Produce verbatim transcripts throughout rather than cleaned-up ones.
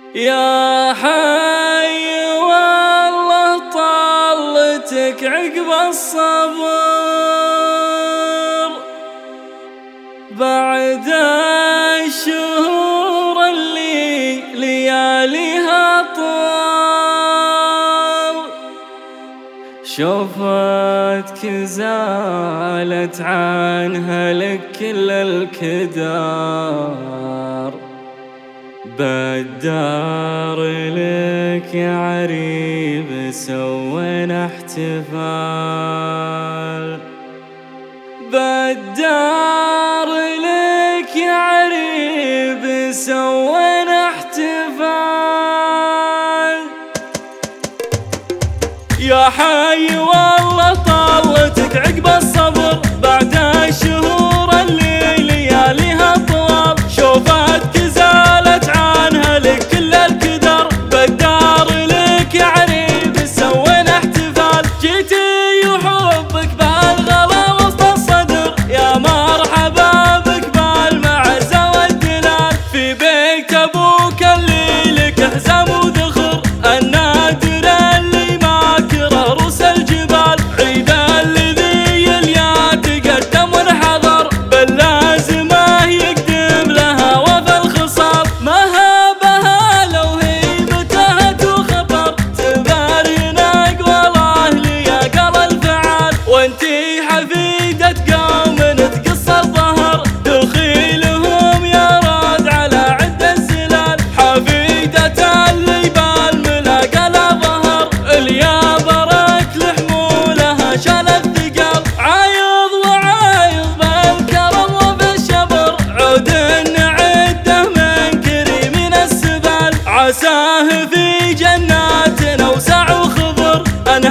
يا حي والله طالتك عقب الصبر بعد الشهور اللي لياليها طال. شوفتك زالت عنها لك كل الكدار، بالدار لك يا عريب سوينا احتفال، بالدار لك يا عريب سوينا احتفال. يا حي والله طالتك عقب الصبر بعد الشهور اللي لياليها طوال. شوفتك زالت عنها لك كل الكدر، بالدار لك يا عريب سوينا احتفال. جيتي وحبك بالغلا وسط الصدر، يا مرحبا بك بالمعزة والدلال. في بيت ابوك اللي لك حزام وذخر، النادر اللي ماكره رؤوس الجبال. عيد الذي اليا تقدم وانحضر، باللازمه يقدم لها وفى الخصال. ما هابها لو هيبتها تخبر، تبارين اقوال اهلي يا قل الفعال. وانتي حفيدة قوم تقص الظهر، دخيلهم يا راد على عد الزلال. حفيدة اللي بالملاقى لا ظهر، اليا برك لحمولها شال الثقال. عايض وعايض بالكرم وبالشبر، عود نعده من كريم السبال. عساه في جنات اوسع وخضر،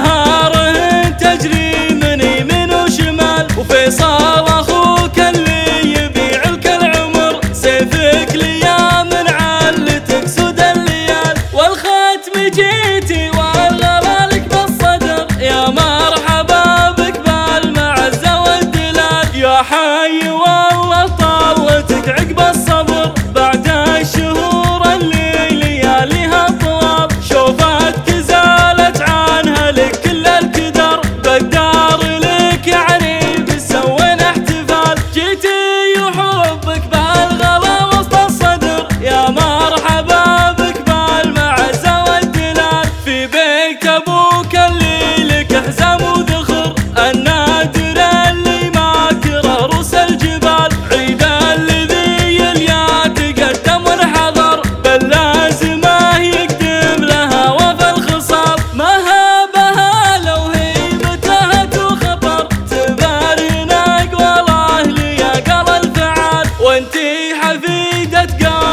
انهاره تجري من يمين وشمال. وفيصل اخوك اللي يبيع لك العمر، سيفك ليا من علتك سود الليال. والختم جيتي والغلا لك بالصدر، يا مرحبا بك بالمعزة والدلال. يا حي والله طالتك عقب الصبر بعد الشهور اللي لياليها طوال. شوفتك زالت عنها لك كل الكدر، بالدار لك يا عريب سوينا احتفال. جيتي وحبك بالغلا وسط الصدر، يا مرحبا بك بالمعزة والدلال. في بيت ابوك اللي لك حزام وذخر، النادر اللي ماكره رؤوس الجبال. عيد الذي اليا تقدم وانحضر، باللازمه يقدم لها وفى الخصال. ما هابها لو هيبتها تخبر، تبارين اقوال اهلي يا قل الفعال. وانتي حفيدة قوم